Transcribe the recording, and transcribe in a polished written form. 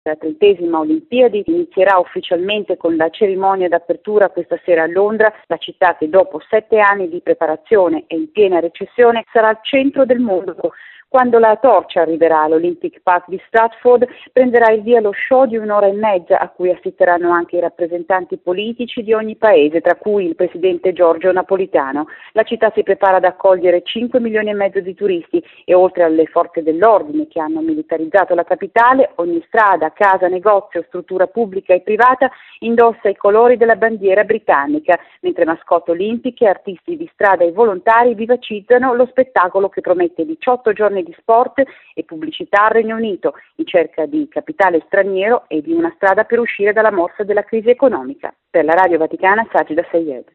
La 30ª Olimpiadi inizierà ufficialmente con la cerimonia d'apertura questa sera a Londra, la città che dopo 7 anni di preparazione e in piena recessione sarà al centro del mondo. Quando la torcia arriverà all'Olympic Park di Stratford, prenderà il via lo show di 1 ora e mezza a cui assisteranno anche i rappresentanti politici di ogni paese, tra cui il presidente Giorgio Napolitano. La città si prepara ad accogliere 5 milioni e mezzo di turisti e oltre alle forze dell'ordine che hanno militarizzato la capitale, ogni strada, casa, negozio, struttura pubblica e privata indossa i colori della bandiera britannica, mentre mascotte olimpiche, artisti di strada e volontari vivacizzano lo spettacolo che promette 18 giorni di sport e pubblicità al Regno Unito, in cerca di capitale straniero e di una strada per uscire dalla morsa della crisi economica. Per la Radio Vaticana, Sajida Sayed.